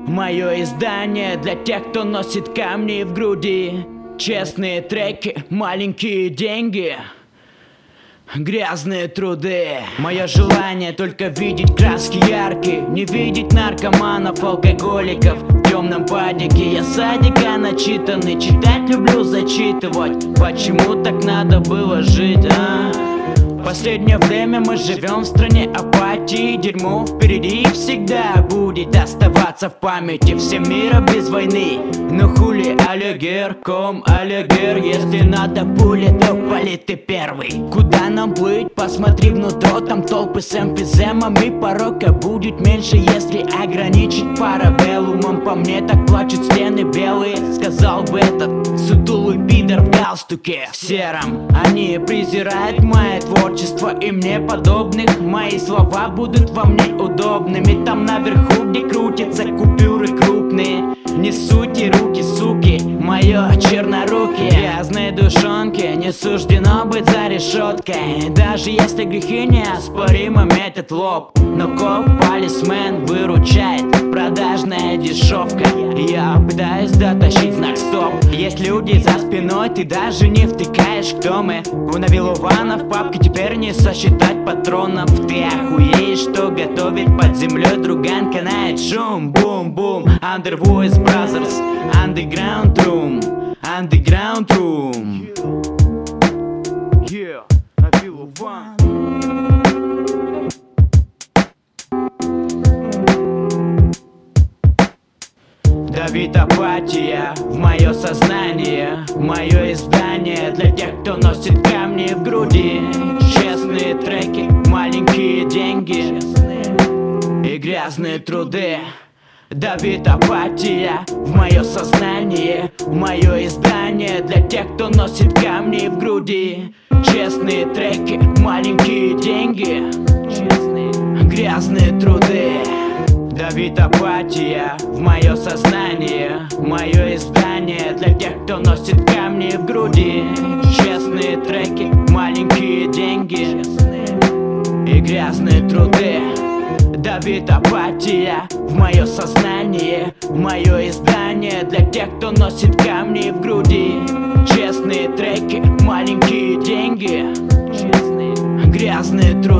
Мое издание для тех, кто носит камни в груди. Честные треки, маленькие деньги, грязные труды. Мое желание только видеть краски яркие, не видеть наркоманов, алкоголиков в темном падике. Я садика начитанный, читать люблю, зачитывать. Почему так надо было жить, а? Последнее время мы живем в стране апатии. Дерьмо впереди всегда будет оставаться в памяти. Все мира без войны, но хули аллегер, ком аллегер. Если надо пули, то пали ты первый. Куда нам плыть? Посмотри внутрь, там толпы с эмфиземами. Порока будет меньше, если ограничить парабеллумом. По мне так плачут стены белые, сказал бы этот сутулый пидор в галстуке в сером. Они презирают мое творчество и мне подобных. Мои слова будут вам неудобными. Там наверху, где крутятся купюры крупные, не суйте руки, суки, мое чернорукие. Грязной душонке не суждено быть за решеткой. Даже если грехи неоспоримо метят лоб, но коп-полисмен выручает, продажная дешевка. Я пытаюсь дотащить знак стоп. Есть люди за спиной, ты даже не втыкаешь, кто мы. У Навилова в папке теперь не сосчитать патронов. Ты охуеешь, что готовит под землей друган, канает шум, бум-бум. Undervoice Brothers, Underground Room, Underground Room. Yeah, Навилова. Давит апатия в мое сознание. Мое издание для тех, кто носит камни в груди. Честные треки, маленькие деньги и грязные труды. Давит апатия в мое сознание. Мое издание для тех, кто носит камни в груди. Честные треки, маленькие деньги, грязные труды. Давит апатия в мое сознание. Мое издание для тех, кто носит камни в груди. Честные треки, маленькие деньги и грязные труды. Давит апатия в мое сознание. Мое издание для тех, кто носит камни в груди. Честные треки, маленькие деньги, грязные труды.